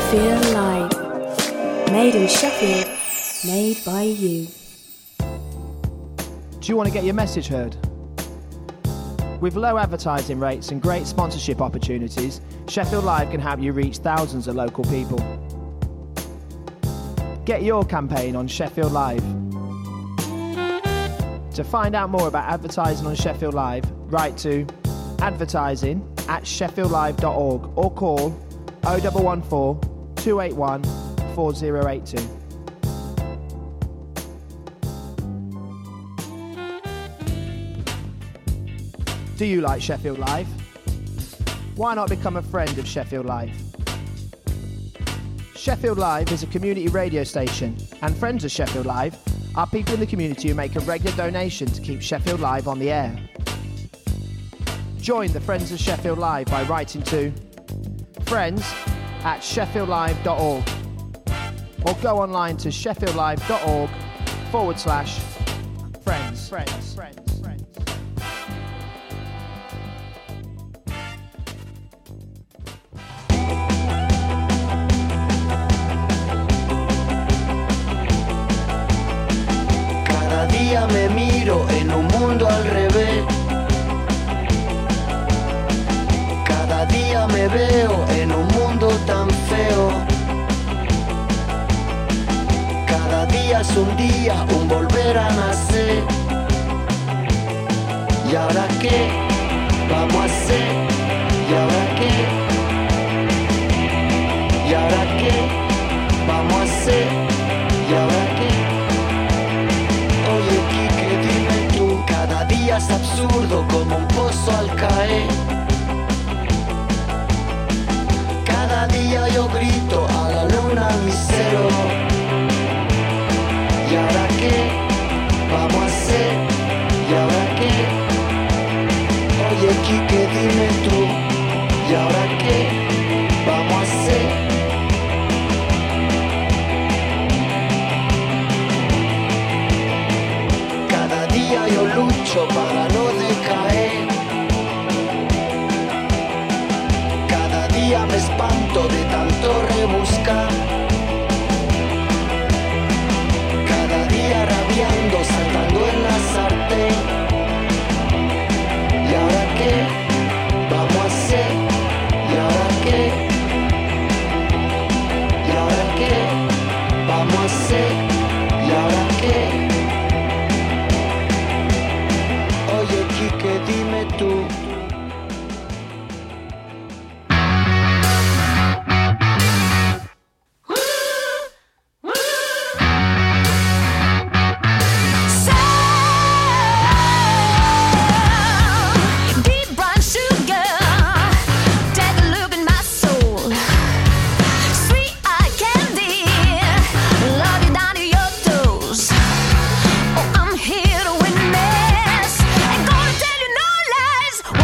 Sheffield Live. Made in Sheffield, made by you. Do you want to get your message heard? With low advertising rates and great sponsorship opportunities, Sheffield Live can help you reach thousands of local people. Get your campaign on Sheffield Live. To find out more about advertising on Sheffield Live, write to advertising@sheffieldlive.org or call 0114 281 4082. Do you like Sheffield Live? Why not become a friend of Sheffield Live? Sheffield Live is a community radio station, and friends of Sheffield Live are people in the community who make a regular donation to keep Sheffield Live on the air. Join the Friends of Sheffield Live by writing to friends@sheffieldlive.org or go online to sheffieldlive.org/friends. Cada día me miro en un mundo al revés. Cada día me veo en un mundo tan feo. Cada día es un día, un volver a nacer. ¿Y ahora qué vamos a hacer? ¿Y ahora qué? ¿Y ahora qué vamos a hacer? ¿Y ahora qué? Oye, Quique, dime tú, cada día es absurdo como un pozo al caer. Cada día yo grito a la luna misero. ¿Y ahora qué vamos a hacer? ¿Y ahora qué? Oye, Quique, dime tú, ¿y ahora qué vamos a hacer? Cada día yo lucho para no decaer. Cada día me espanto de tanto rebuscar. Cada día rabiando, saltando en la sartén. ¿Y ahora qué vamos a hacer? ¿Y ahora qué? ¿Y ahora qué vamos a hacer? ¿Y ahora qué? Oye, Quique, dime tú. Oh, I'm here to witness and gonna tell you no lies.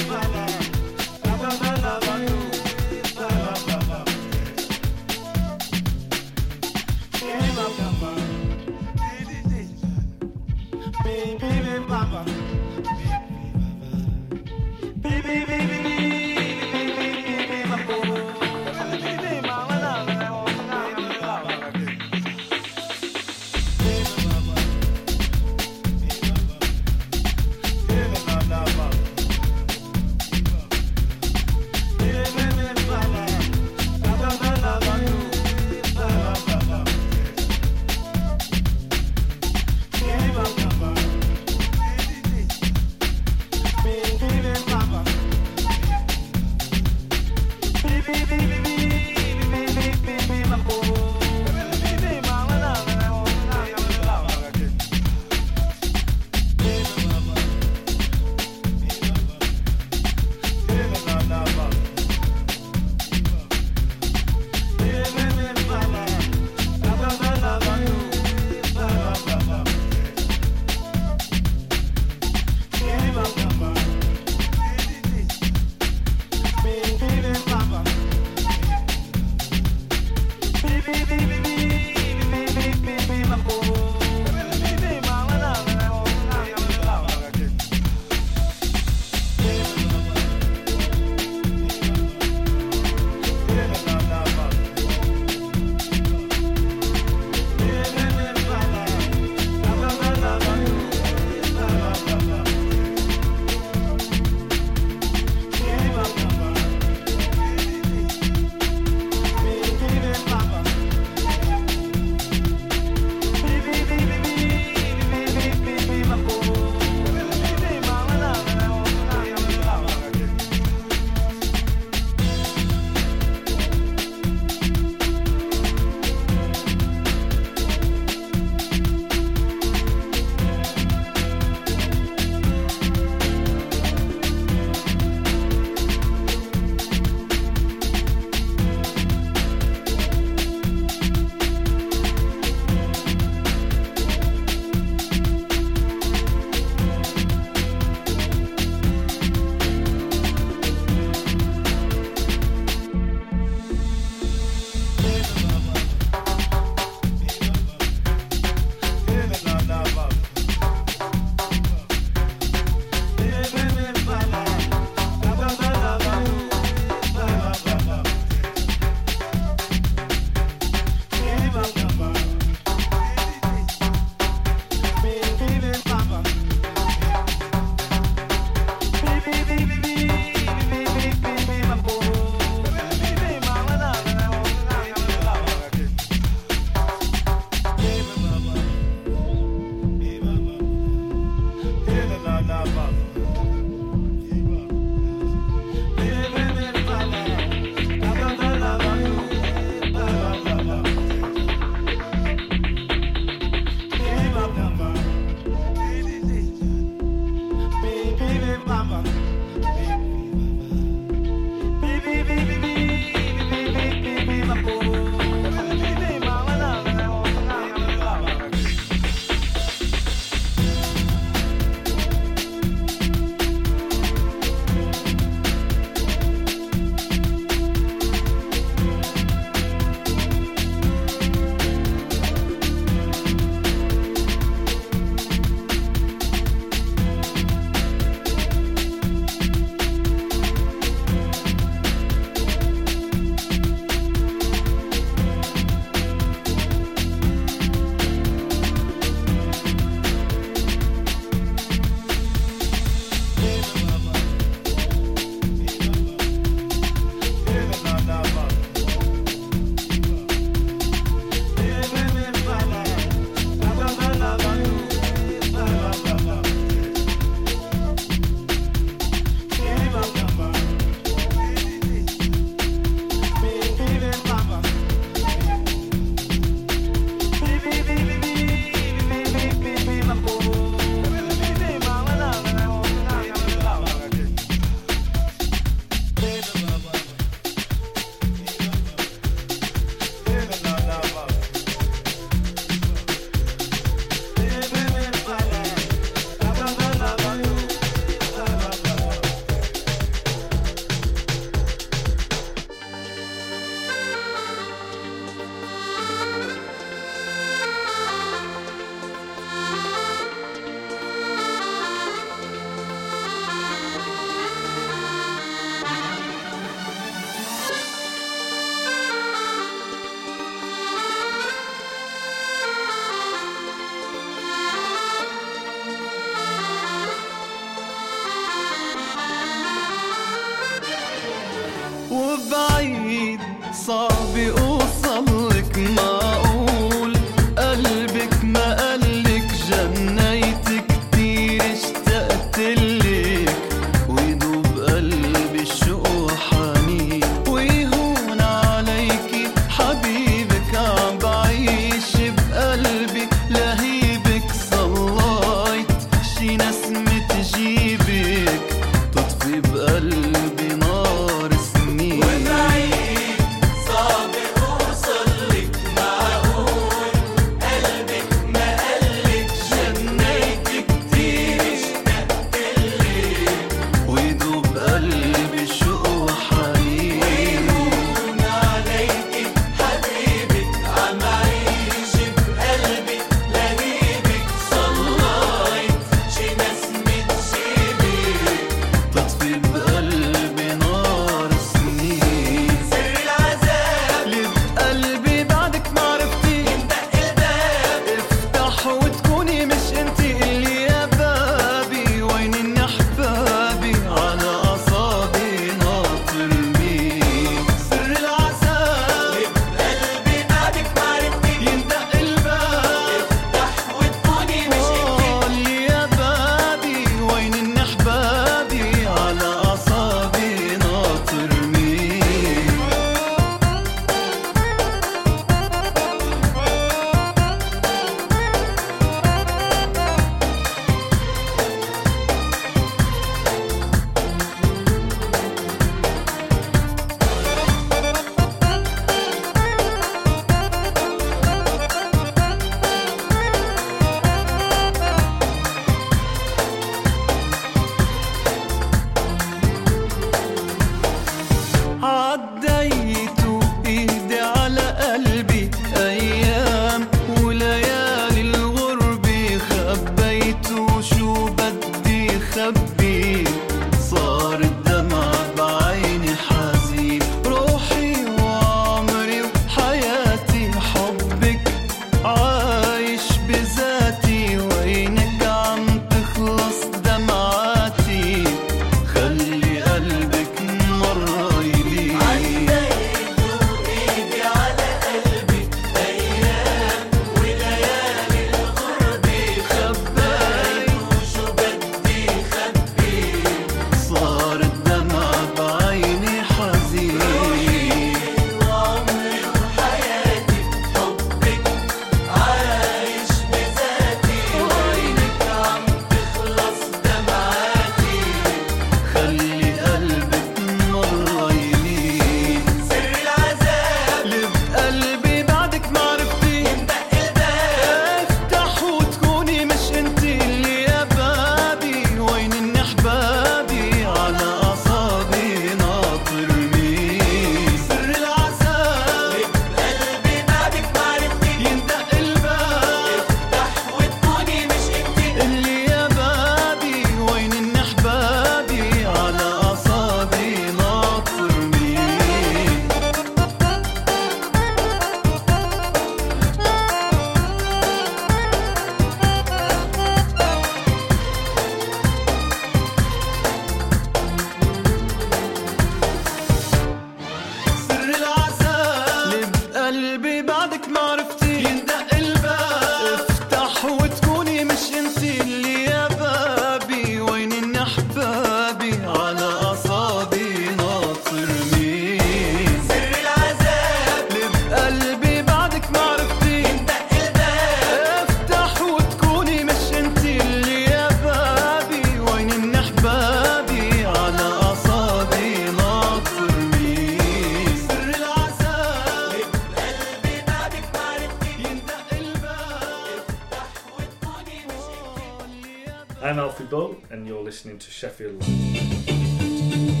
I'm Alfie Bull, and you're listening to Sheffield Live.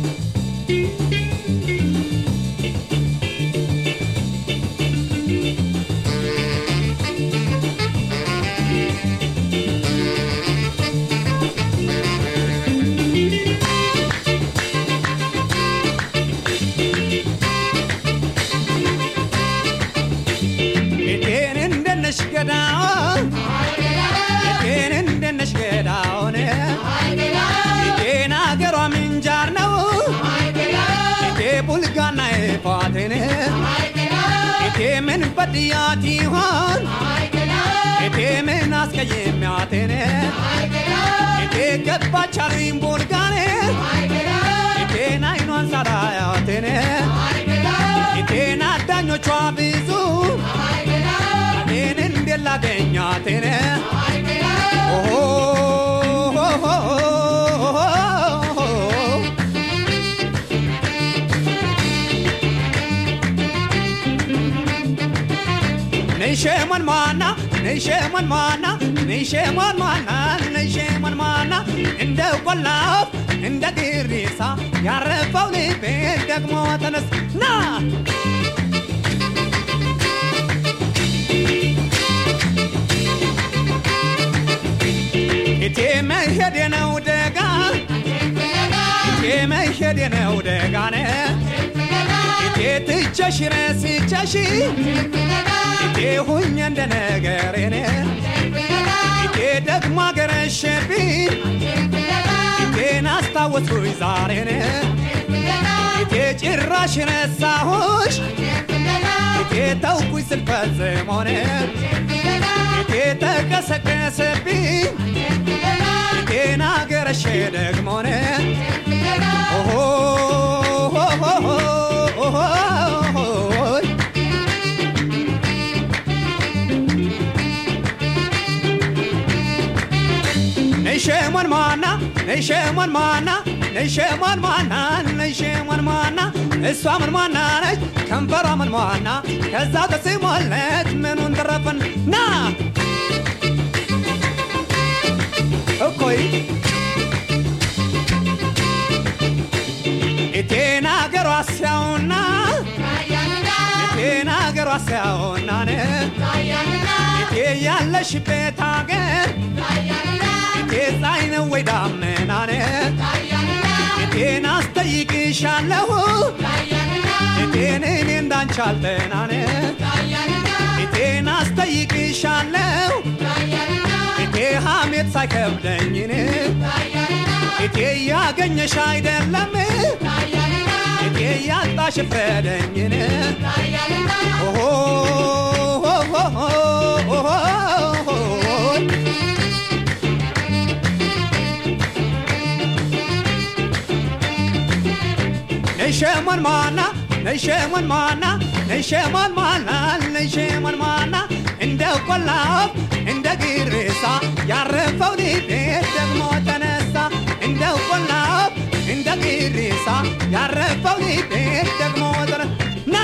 Ite men padiyati han Ite men askayemyatene Ite gabacharim burgane Ite nainon sarayatene Ite nadanyochwa bizu Anen della genyatene Oh oh oh Nisheman mana, nisheman mana, nisheman mana, nisheman mana. Inda walaf, inda girisa, yarefau ni bedak motanas na. Ite me hedena udega, ite me hedena udega ne. Ite tichashire si chashi. Ite hunya ndenegerene Ite dagma gereshebi Ite nasta wotruy zarene Ite chirash resahush Ite tawkuy silfazemone Ite takasakesebi Ite nagereshe dagmone Oh oh oh oh oh oh Nisheman mana, nisheman mana, nisheman mana, nisheman mana. Iswaman mana, kambaraman mana. Kazata simulet menun darapan na. Okay. Ite nagarasyauna, ite nagarasyauna ne. Ite yalash betager. Ite zaina wedamena ne. Ite nastayikishallahu. Ite nenindan chaltena ne. Ite nastayikishallahu. Ite hamit saykabdany ne. Ite yaganyesh aydellam. Ite yattash fredany ne. Oh oh oh oh oh. Nisheman mana, nisheman mana, nisheman mana, nisheman mana. Inda walaf, inda girisa, yarefau ni bedak motanasa. Inda walaf, inda girisa, yarefau ni bedak motanasa. Na.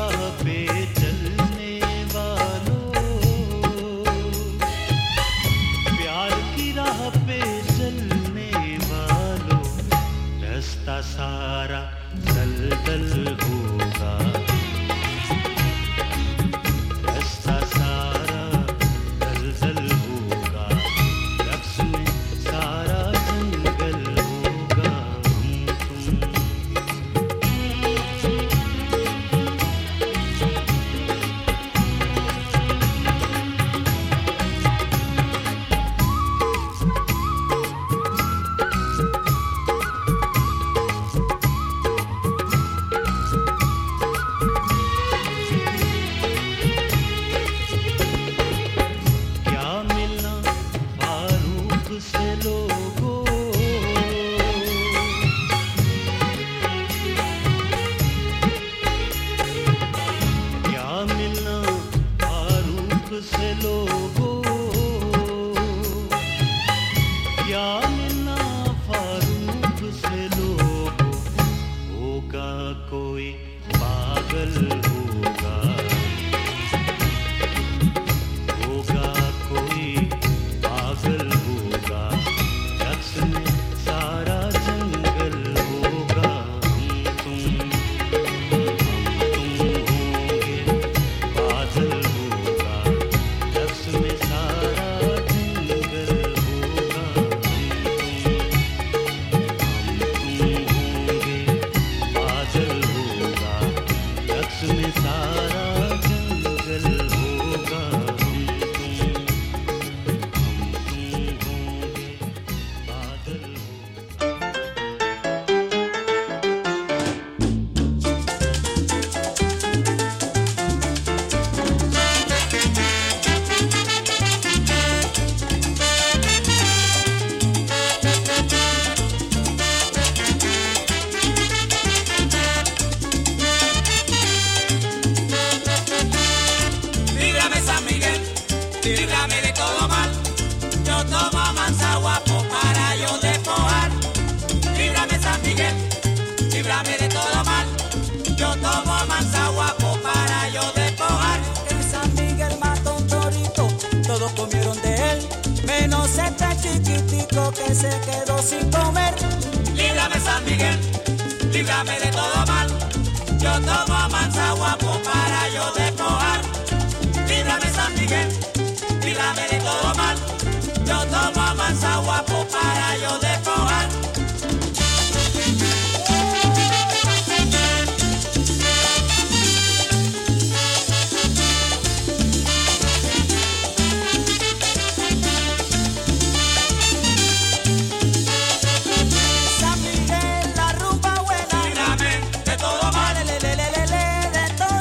राह पे चलने वालों, प्यार की राह पे चलने वालों, रास्ता सारा दलदल होगा, रास्ता सारा दलदल होगा, रक्स में सारा जंगल होगा, हम तुम। क्या मिलना फारूक से लोगों, क्या मिलना फारूक से लोगों, क्या मिलना फारूक से लोगों, होगा कोई पागल होगा, होगा कोई पागल होगा, रक्स में सारा जंगल होगा, हम तुम होंगे, बादल होगा, रक्स में सारा जंगल होगा, हम होंगे, बादल होगा, रक्स में सारा जंगल होगा, हम होंगे, बादल होगा। Líbrame San Miguel, líbrame de todo mal. Yo tomo manzahuapo para yo despojar. Líbrame San Miguel, líbrame de todo mal. Yo tomo manzahuapo para yo despojar. El San Miguel mató un torito, todos comieron de él, menos este chiquitico que se quedó sin comer. Líbrame San Miguel, líbrame de todo mal. Yo tomo manzahuapo para yo despojar. Líbrame San Miguel, líbrame de todo mal. Yo tomo manzahuapo para yo despojar. San Miguel, la rumba buena, Líbrame de todo mal. de todo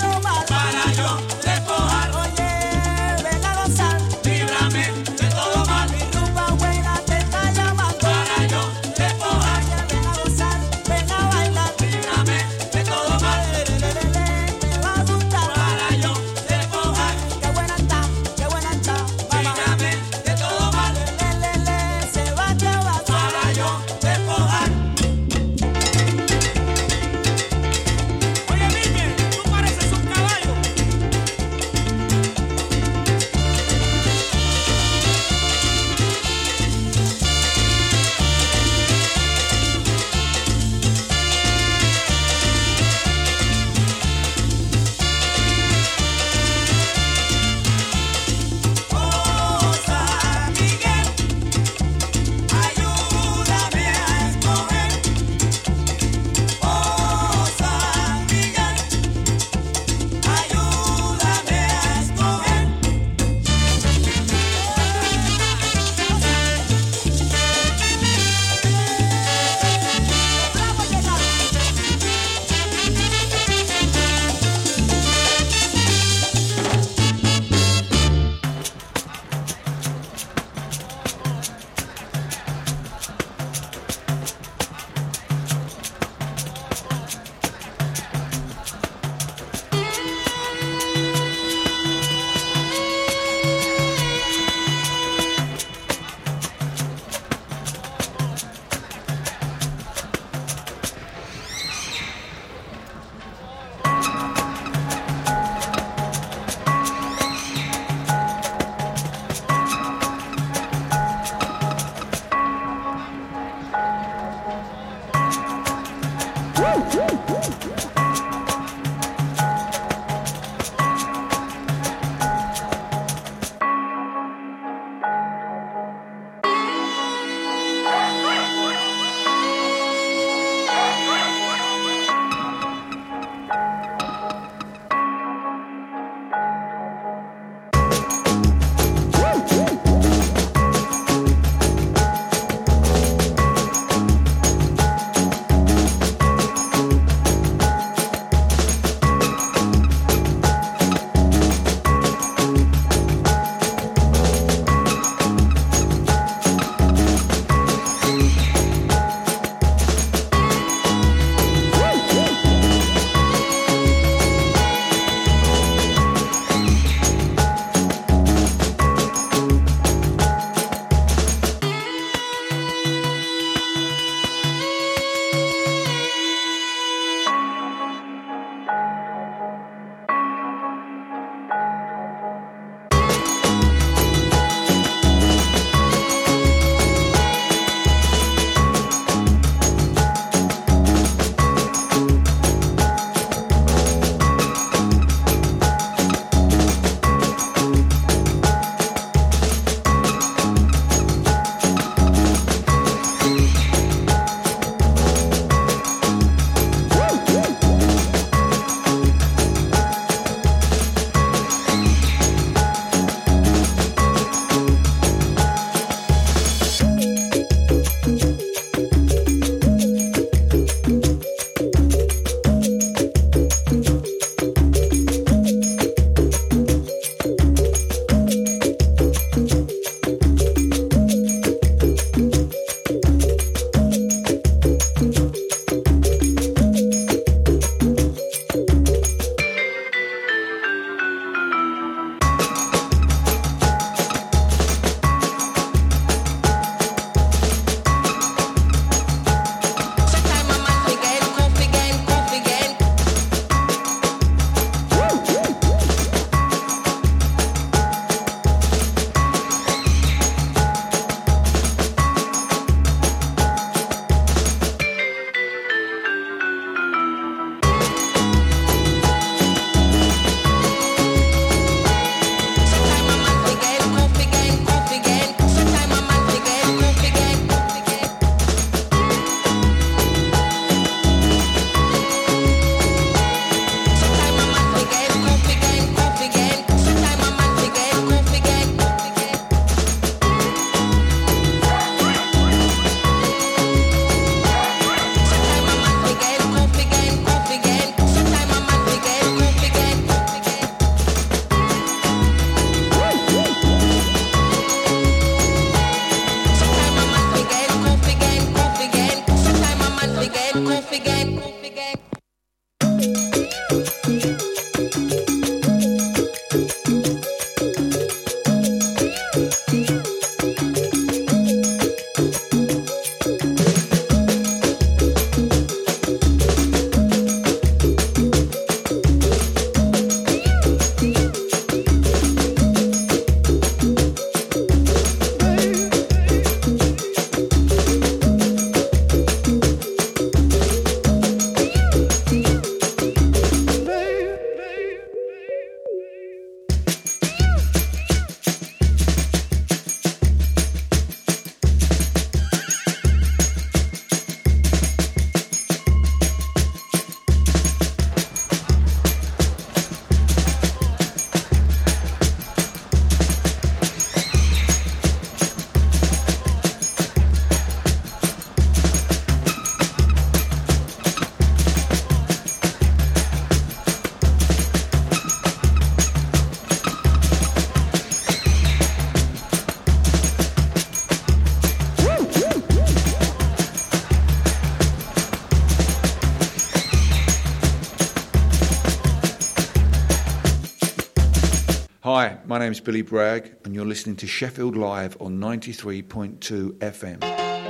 Hi, my name's Billy Bragg, and you're listening to Sheffield Live on 93.2 FM.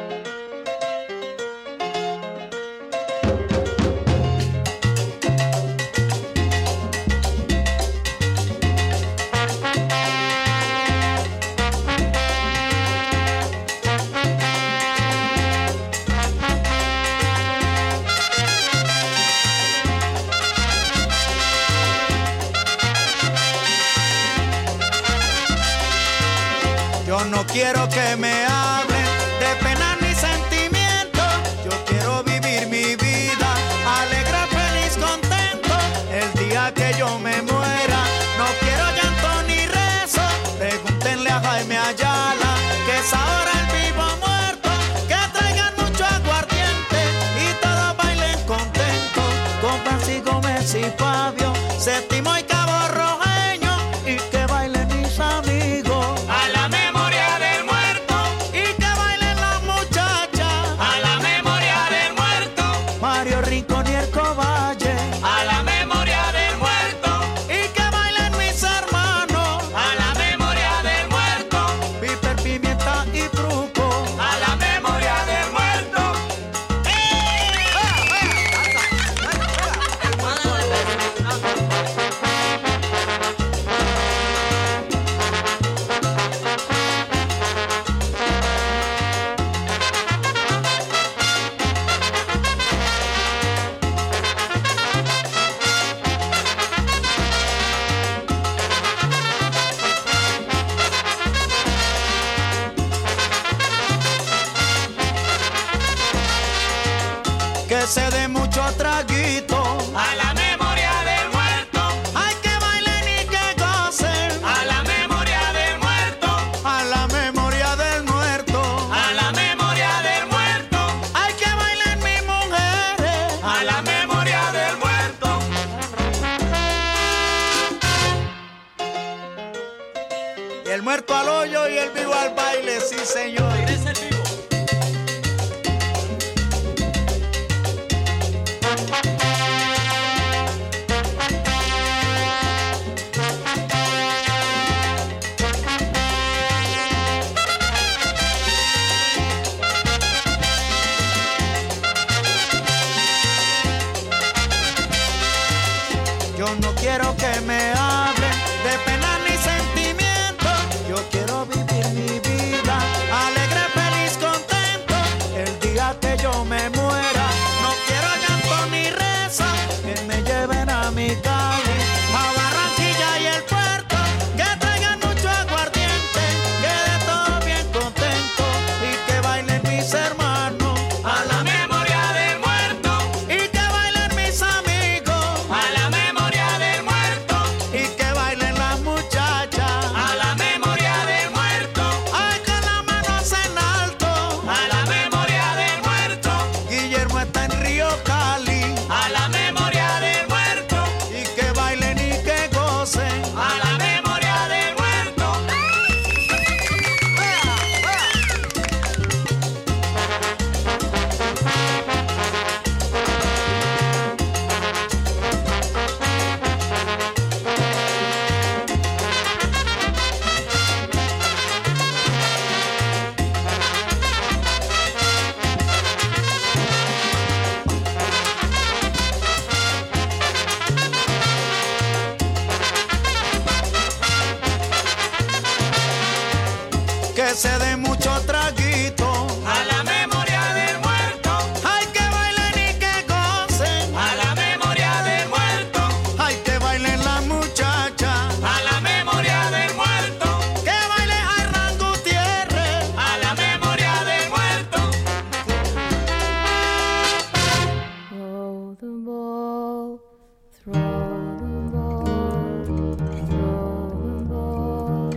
Quiero que me hablen de penas ni sentimientos. Yo quiero vivir mi vida alegre, feliz, contento. El día que yo me muera, no quiero llanto ni rezo. Pregúntenle a Jaime Ayala, que es ahora el vivo muerto. Que traigan mucho aguardiente y todos bailen contentos. Con Francis Gómez y Fabio, Séptimo y Cabo Rojeño. Y que bailen mis amigos. A la memoria del muerto. Y que bailen las muchachas. A la memoria del muerto. Mario Rincón y el Covalle. A la memoria del muerto. Y que bailen mis hermanos. A la memoria del muerto. Piper, Pimienta y Fruco. A la memoria del muerto. Que se dé mucho traguito. A la memoria del muerto. Hay que bailen y que gocen. A la memoria del muerto. A la memoria del muerto. A la memoria del muerto. Hay que bailen mis mujeres. A la memoria del muerto. Y el muerto al hoyo y el vivo al baile, sí señor. Yo no quiero que me hablen de pena ni sentimientos. Yo quiero vivir mi vida alegre, feliz, contento. El día que yo me muera, no quiero llanto ni reza. Que me lleven a mi Cali, a Barranquilla y el puerto. Que traigan mucho aguardiente, que de todo bien contento. Y que bailen mis hermanos a la memoria del muerto. Y que bailen mis amigos a la memoria del muerto. Y que bailen las muchachas a la memoria del muerto. Ay, con las manos en alto a la memoria del muerto. Guillermo está en Río Cali a la memoria del muerto. Y que bailen y que gocen a la memoria del muerto. Que se dé mucho traguito a la memoria del muerto. Hay que bailen y que gocen a la memoria del muerto. Hay que bailen las muchachas a la memoria del muerto. Que baile Hernán Gutiérrez a la memoria del muerto. Throw the ball, throw the ball, throw the ball,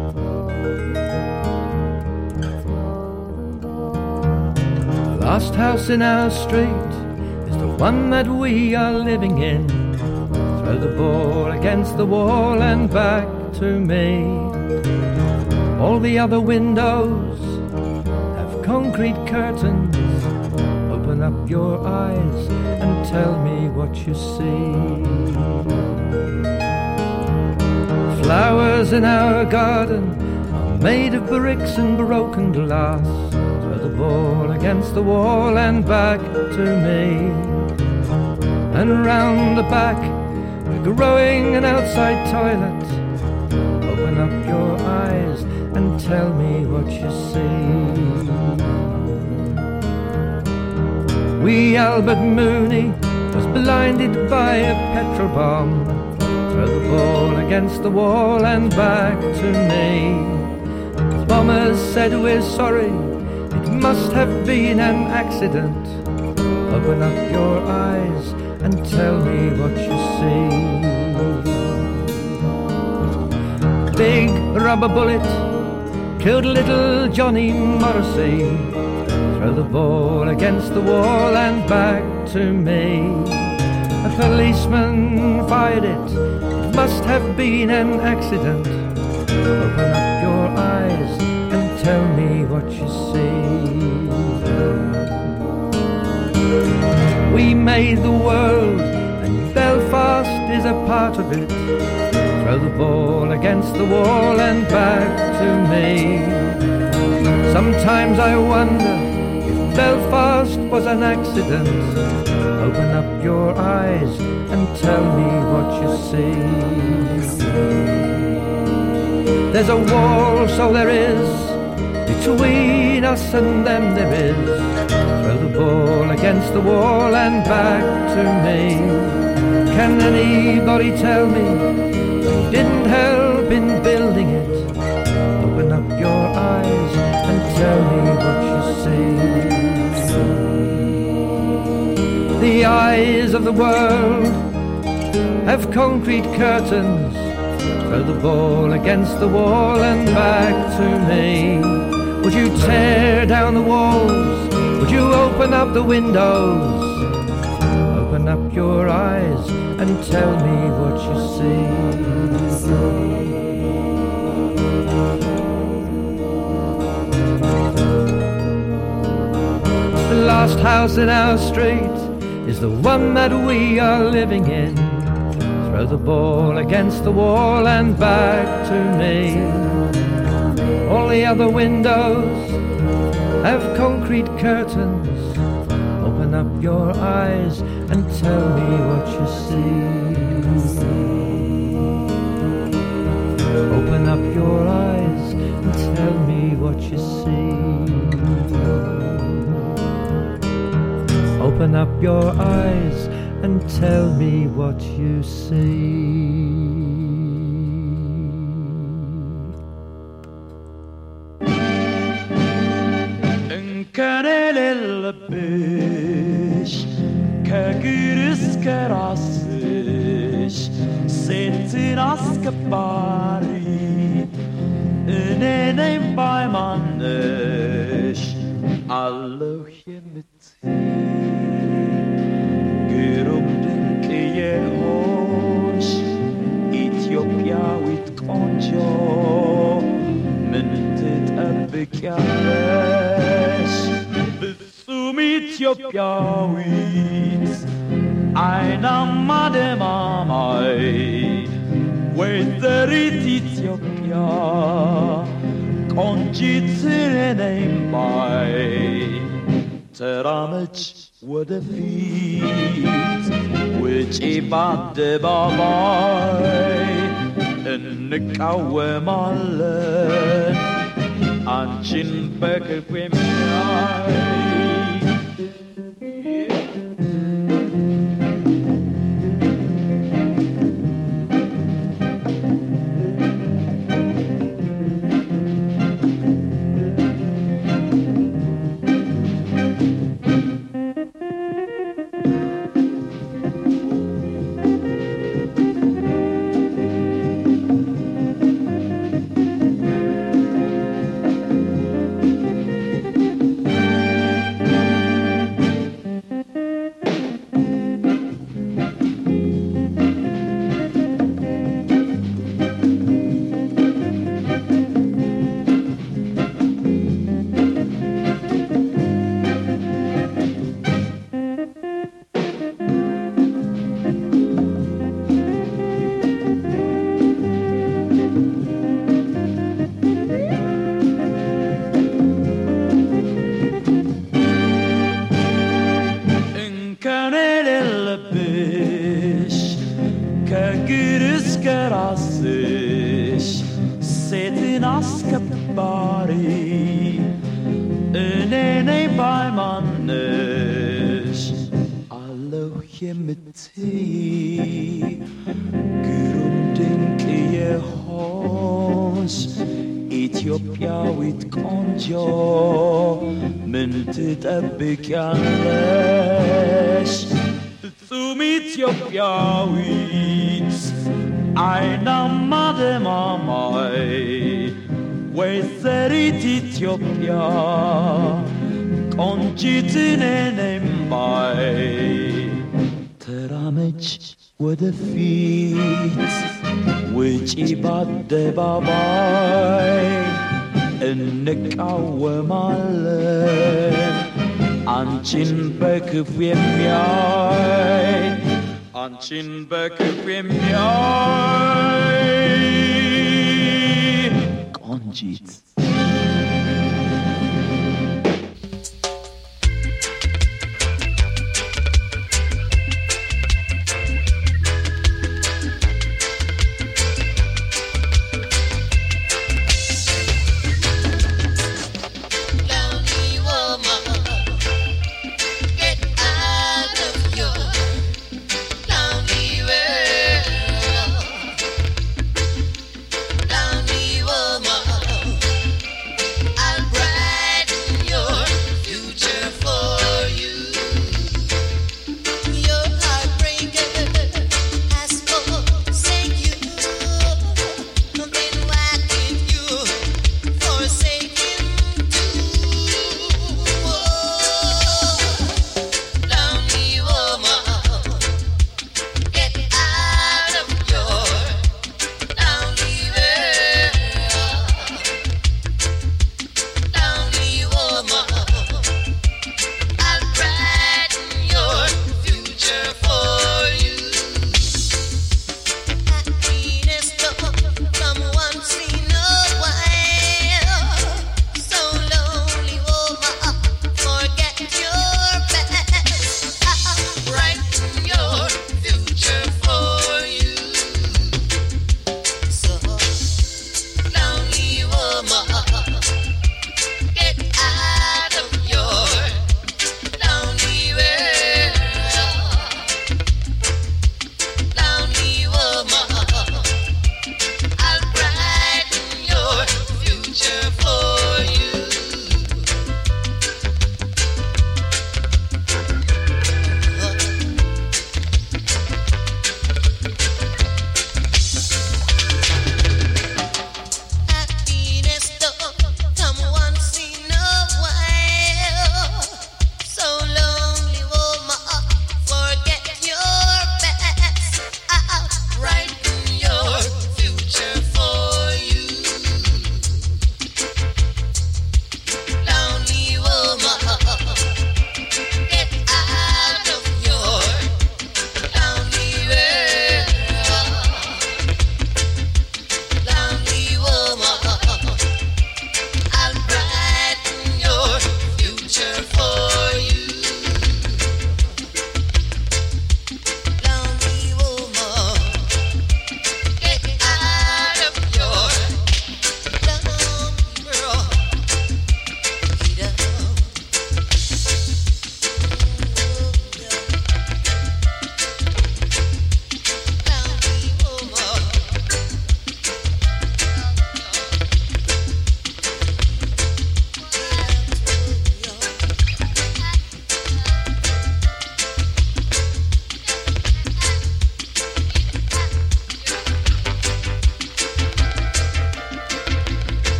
throw the ball. The last house in our street is the one that we are living in. Throw the ball against the wall and back to me. All the other windows have concrete curtains. Open up your eyes and tell me what you see. Flowers flowers in our garden are made of bricks and broken glass. Throw the ball against the wall and back to me. And round the back we're growing an outside toilet. Open up your eyes and tell me what you see. Wee Albert Mooney was blinded by a petrol bomb. Throw the ball against the wall and back to me. The bombers said we're sorry, it must have been an accident. Open up your eyes and tell me what you see. Big rubber bullet killed little Johnny Morrissey. Throw the ball against the wall and back to me. A policeman fired it, it must have been an accident. Open up your eyes and tell me what you see. We made the world and Belfast is a part of it. Throw the ball against the wall and back to me. Sometimes I wonder if Belfast was an accident. Open up your eyes and tell me what you see. There's a wall, so there is, between us and them there is. Throw the ball against the wall and back to me. Can anybody tell me they didn't help in building it? Open up your eyes and tell me what you see. The eyes of the world have concrete curtains. Throw the ball against the wall and back to me. Would you tear down the walls? Would you open up the windows? Open up your eyes and tell me what you see. The last house in our street is the one that we are living in. Throw the ball against the wall and back to me. All the other windows have concrete curtains. Open up your eyes and tell me what you see. Open up your eyes and tell me what you see. Open up your eyes and tell me what you see. እንከኔ ሌለብሽ ከእግር እስከ ራስሽ ሴትን አስከባሪ እኔ ነኝ ባይማነሽ አለሁ የምትይ ግሩም ድንቅ የሆንሽ ኢትዮጵያዊት ቆንጆ ምን ትጠብቂያለሽ? ፍጹም ኢትዮጵያዊት አይናማ ደማማይ ወይዘሪት ኢትዮጵያ ቆንጂት እኔ ነኝ ባይ ተራመች ወደፊት ውጪ በአደባባይ እንቃወማለን አንቺን በክፉ የሚያይ ግሩም ድንቅ የሆንሽ ኢትዮጵያዊት ቆንጆ ምን ትጠብቂያለሽ? ፍጹም ኢትዮጵያዊት አይናማ ደማማይ ወይዘሪት ኢትዮጵያ ቆንጂት ነኝ ባይ ተራመች ወደፊት ውጪ በአደባባይ እንቃወማለን አንቺን በክፉ የሚያይ አንቺን በክፉ የሚያይ ቆንጂት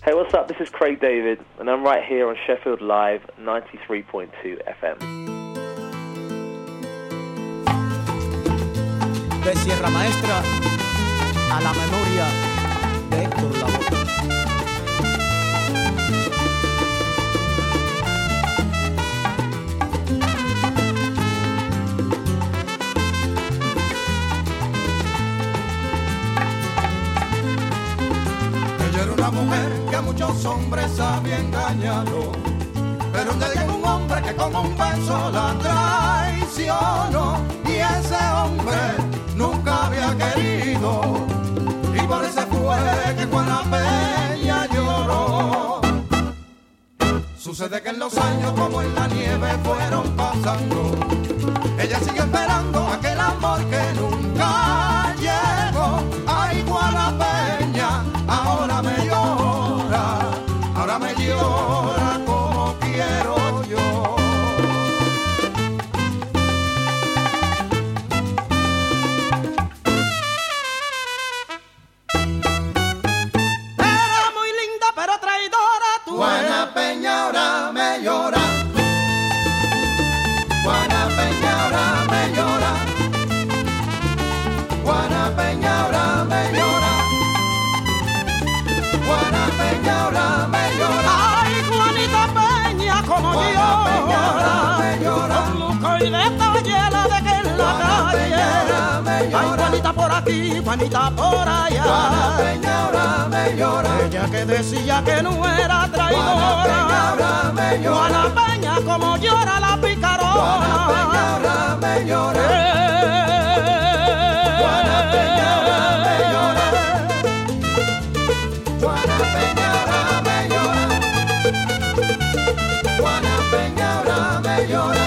Hey, what's up? This is Craig David, and I'm right here on Sheffield Live 93.2 FM. De Sierra Maestra a la memoria de Héctor Lavoe. Ella era una mujer que a muchos hombres había engañado, pero un día llegó un hombre que como un beso la traicionó, y ese hombre nunca había querido, y por eso fue que Juana Peña lloró. Sucede que en los años como en la nieve fueron pasando, ella sigue esperando aquel amor que nunca llegó. Ay, Juana Peña, ahora me llora como quiero yo. Era muy linda pero traidora tú. Juana Peña ahora me llora. Juana Peña ahora me llora. Juana Peña ahora me llora. Juana Peña ahora me llora. Ay, Juanita Peña, como Juana Peña ahora me llora. con lujo y detalle la dejé en la Juana Peña ahora me calle. llora. Ay, Juanita por aquí, Juanita por allá. Juana Peña ahora me llora. Ella que decía que no era traidora. Juana Peña ahora me llora. Juana Peña, como llora la picarona. Juana Peña ahora me llora. Juana Peña ahora me llora. Juana Peña ahora me llora. Juana Peña ahora me llora.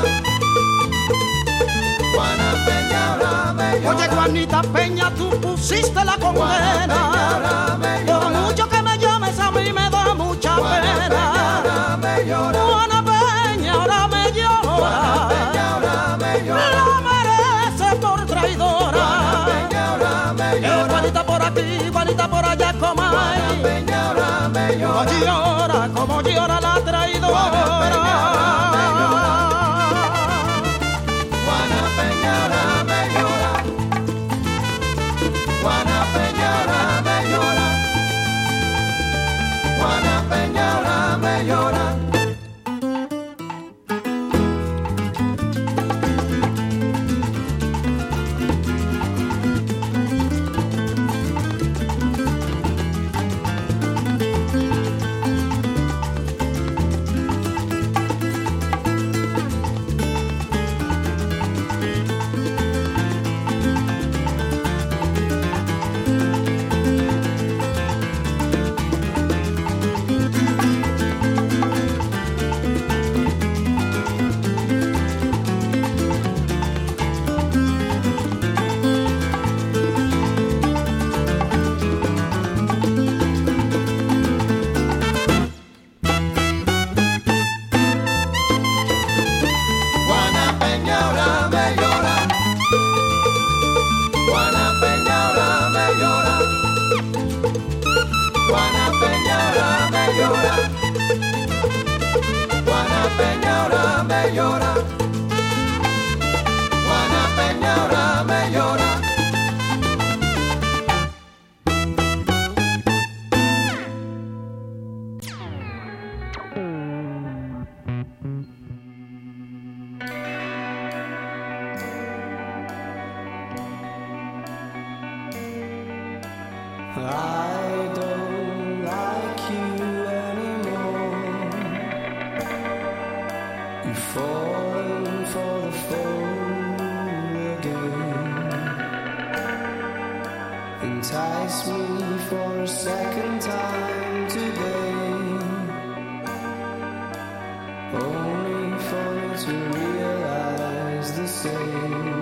Juana Peña ahora me llora. Oye, Juanita Peña, tú pusiste la condena. Por mucho que me llames, a mí me da mucha pena. Juana Peña ahora me llora. La merece por traidora. Juanita por aquí, Juanita por allá, comay. Como llora la traidora. Juana Peña ahora me llora. Juana Peña ahora me llora. Juana Peña ahora me llora. I don't like you anymore. You've fallen for the fool again. Entice me for a second time today, only for me to realize the same.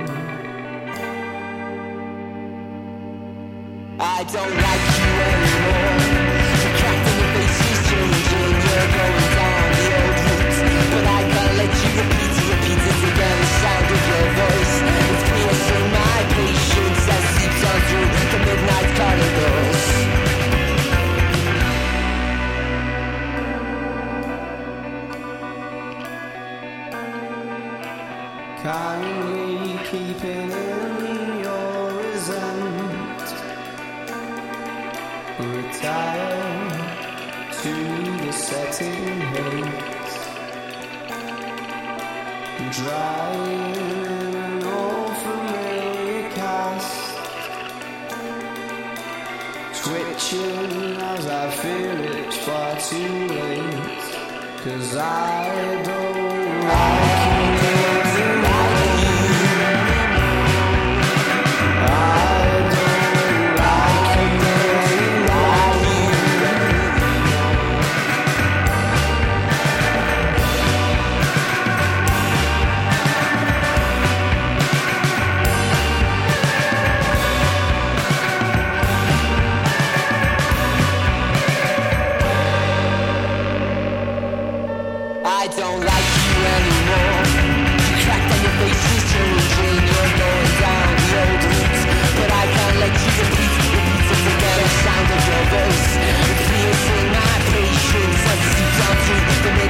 I don't like you anymore. You're cracked in the face, she's changing. You're going down the old route, but I can't let you repeat it again. The sound of your voice, it's piercing my patience that seeps on through the midnight corridors. kindly keeping in your resent. Retire to the setting haze, drying in an old familiar cast, twitching as I fear it's far too late, 'cause I don't like you. I don't like you anymore. You cracked on your faces, changing, you're going down the old routes. But I can't let you repeat it again. The sound of your voice, it feels in my patience as it seeps down through the